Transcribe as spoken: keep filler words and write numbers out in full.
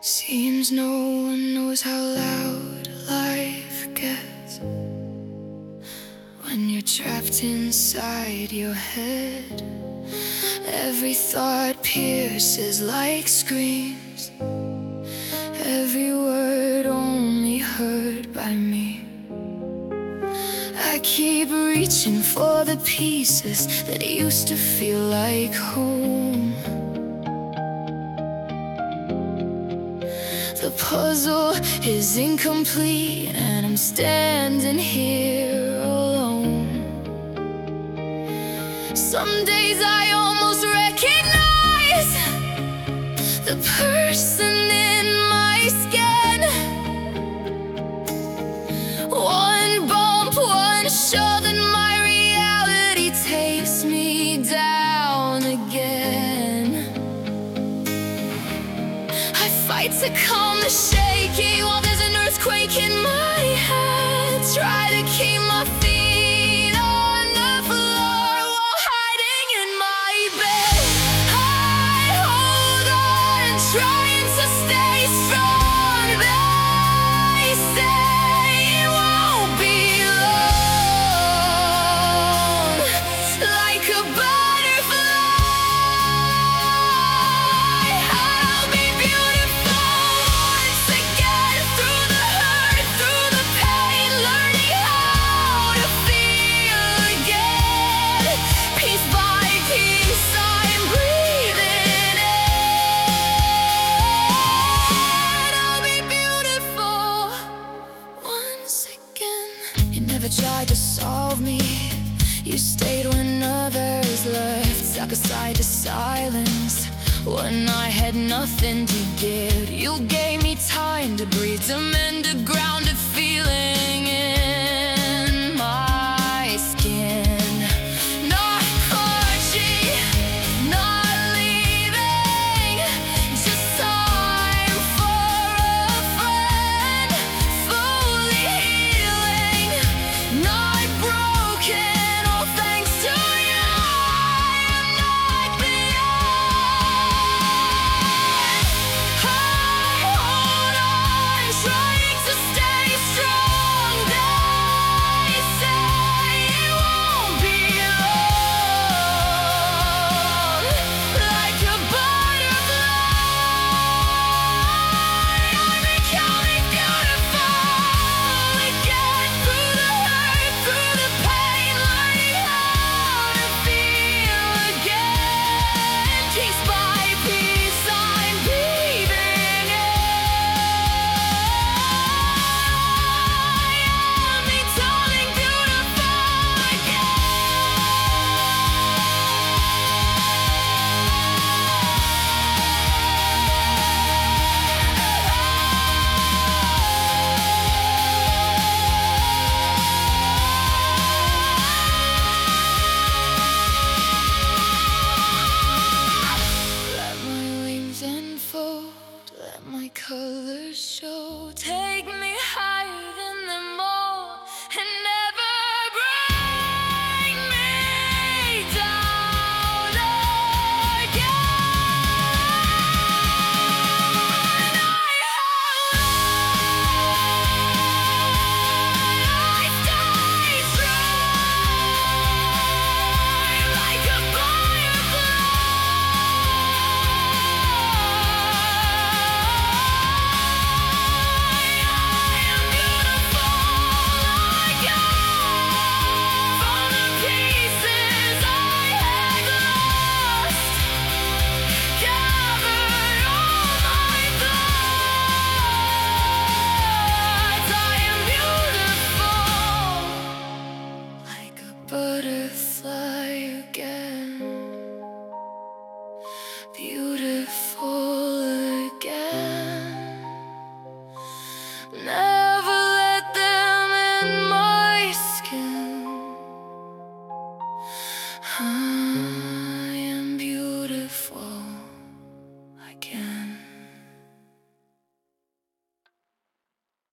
Seems no one knows how loud life gets when you're trapped inside your head. Every thought pierces like screams, every word only heard by me. I keep reaching for the pieces that used to feel like home. The puzzle is incomplete and I'm standing here alone. Some days I almost recognize the person in my skin. One bump, one shove, and my reality takes me down again. I fight to calm the shaking while there's an earthquake in my head. Try to keep my feet on the floor while hiding in my bed. I hold on, trying to stay strong. They say it won't be long. Like a butterfly, I'll be beautiful once again. Through the hurt, through the pain, learning how to feel again. Piece by piece, I'm breathing in. I'll be beautiful once again. You never tried to solve me, you stayed when others left. Stuck aside to silence when I had nothing to give. You gave me time to breathe, to mend a grounded feeling.